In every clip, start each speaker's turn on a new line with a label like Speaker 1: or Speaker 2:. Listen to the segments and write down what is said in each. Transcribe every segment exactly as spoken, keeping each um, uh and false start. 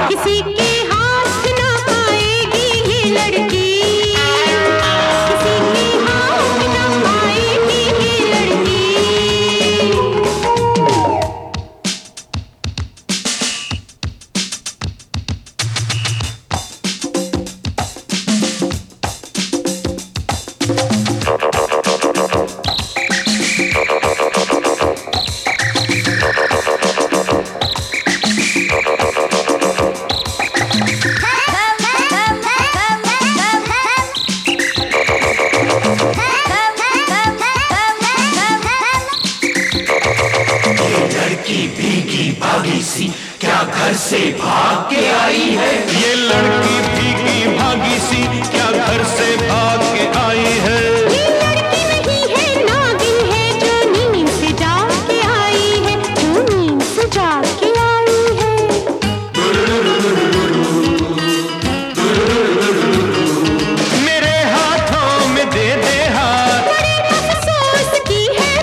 Speaker 1: किसी के हाथ ना आएगी ये लड़की, किसी के हाथ ना आएगी ये लड़की।
Speaker 2: भीगी भागी सी क्या घर से भाग के आई है?
Speaker 3: ये लड़की भीगी भागी सी क्या घर से भाग के आई है?
Speaker 1: ये लड़की नहीं है नागिन है जो नींद से जाग के आई है, जो नींद से जाग के आई है।
Speaker 3: मेरे हाथों में दे दे हाथ,
Speaker 1: बड़े अफसोस की है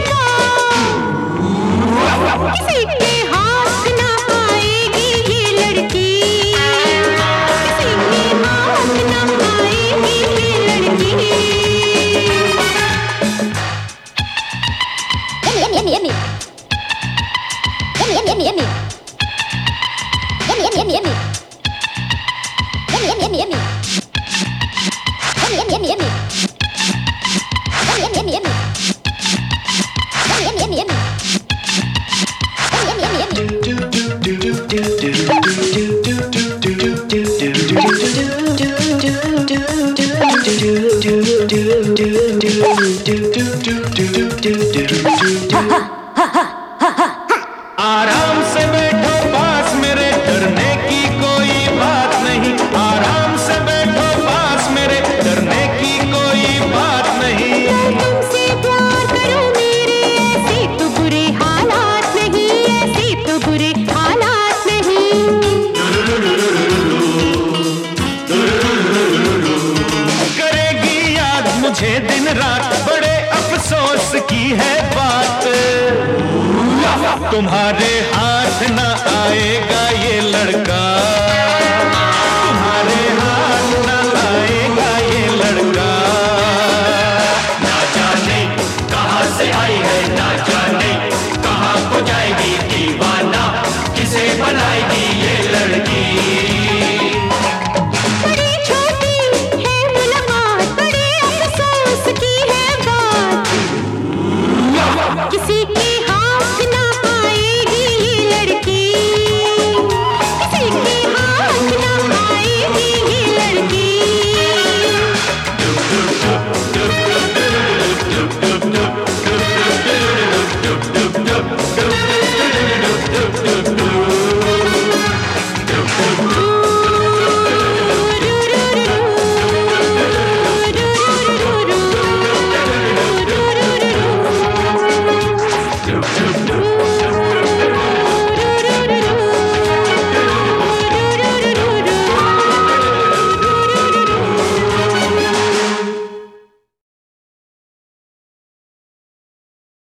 Speaker 1: बात, किसी के हाथ ना आएगी ये लड़की, किसी के हाथ ना आएगी ये लड़की।
Speaker 4: Yummy, yummy, yummy. Yummy, yummy, yummy, yummy. Yummy, yummy, yummy, yummy. Yummy, yummy, yummy, yummy. Yummy, yummy, yummy, yummy. Yummy, yummy, yummy, yummy. Yummy, yummy, yummy, yummy. Yummy, yummy, yummy, yummy.
Speaker 3: आराम से बैठो पास मेरे, डरने की कोई बात नहीं। आराम से बैठो पास मेरे, डरने की कोई बात नहीं।
Speaker 1: तुमसे प्यार करूं मेरे, ऐसे तो बुरे हालात नहीं, ऐसे तो बुरे हालात नहीं।
Speaker 3: करेगी याद मुझे दिन रात, बड़े अफसोस की है बात। तुम्हारे हाथ ना आएगा ये लड़का,